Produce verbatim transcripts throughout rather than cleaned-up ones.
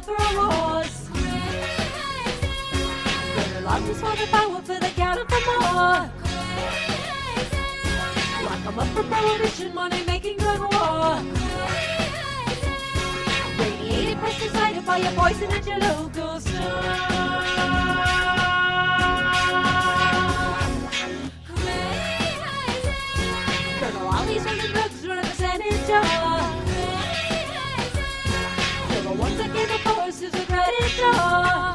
up for awards. Gonna lock this for the power for the counter for more. Lock 'em up for prohibition, money making drug war. Radiated, pesticided by your poison at your local store. Colonel Ollie's on the drugs, run a percentage off. They're the ones that gave the force to the predator.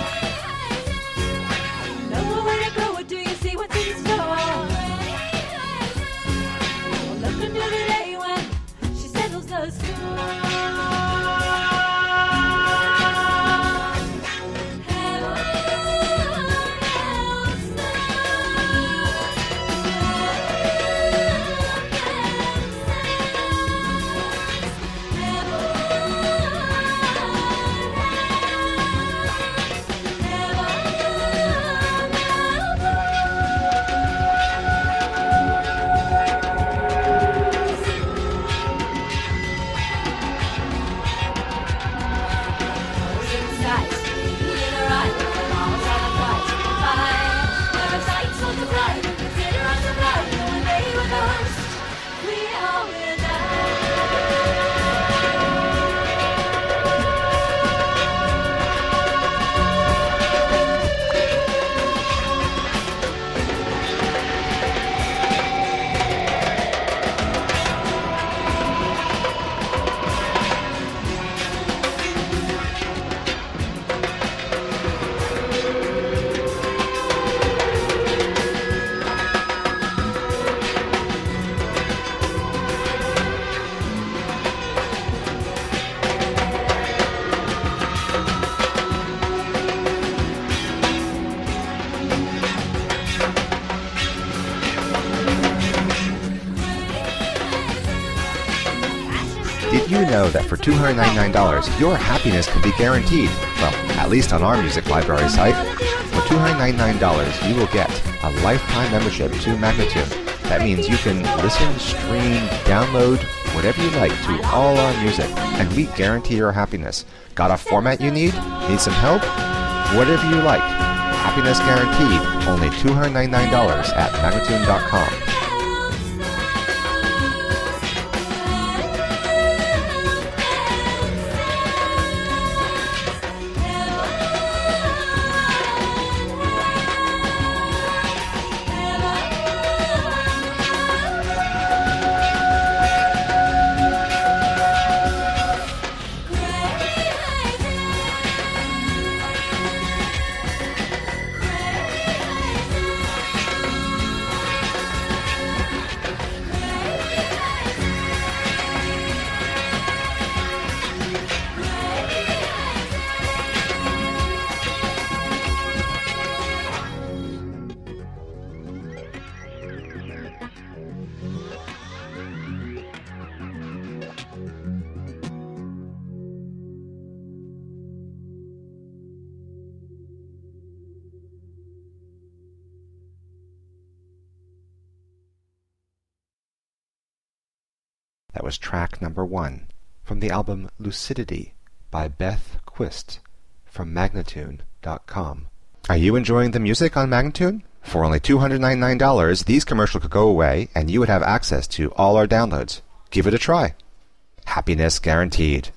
Know where to go, or do you see what's in store? Well, look under the day when she settles the score. Did you know that for two hundred ninety-nine dollars, your happiness can be guaranteed? Well, at least on our music library site. For two hundred ninety-nine dollars, you will get a lifetime membership to Magnatune. That means you can listen, stream, download, whatever you like to all our music, and we guarantee your happiness. Got a format you need? Need some help? Whatever you like. Happiness guaranteed. Only two hundred ninety-nine dollars at Magnatune dot com. That was track number one from the album Lucidity by Beth Quist from Magnatune dot com. Are you enjoying the music on Magnatune? For only two hundred ninety-nine dollars, these commercials could go away and you would have access to all our downloads. Give it a try. Happiness guaranteed.